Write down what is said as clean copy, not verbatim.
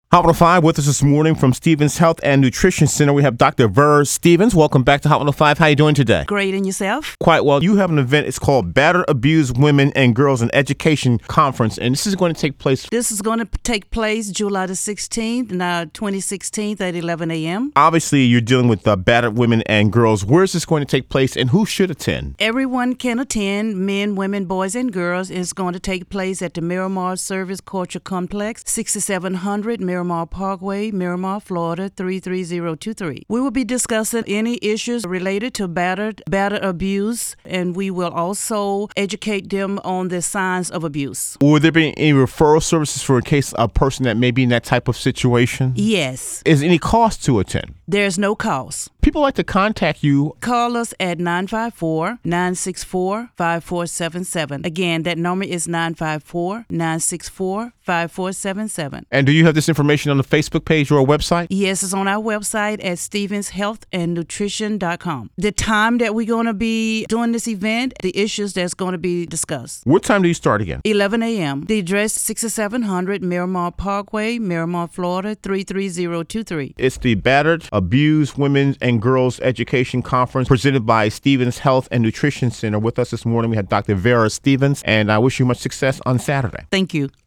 Hot 105 with us this morning from Stevens Health and Nutrition Center. We have Dr. Vera Stevens. Welcome back to Hot 105. How are you doing today? Great, and yourself? Quite well. You have an event. It's called Battered, Abused Women and Girls in Education Conference, and this is going to take place. This is going to take place July the 16th, 2016 at 11 a.m. Obviously, you're dealing with battered women and girls. Where is this going to take place, and who should attend? Everyone can attend, men, women, boys, and girls. It's going to take place at the Miramar Service Culture Complex, 6700 Miramar Parkway, Miramar, Florida, 33023. We will be discussing any issues related to battered abuse, and we will also educate them on the signs of abuse. Will there be any referral services for in case a person that may be in that type of situation? Yes. Is there any cost to attend? There's no cost. People like to contact you. Call us at 954-964-5477. Again, that number is 954-964-5477. And do you have this information on the Facebook page or website? Yes, it's on our website at stevenshealthandnutrition.com. The time that we're going to be doing this event, the issues that's going to be discussed. What time do you start again? 11 a.m. The address 6700 Miramar Parkway, Miramar, Florida, 33023. It's the Battered, Abused Women and Girls Education Conference presented by Stevens Health and Nutrition Center. With us this morning, we had Dr. Vera Stevens, and I wish you much success on Saturday. Thank you.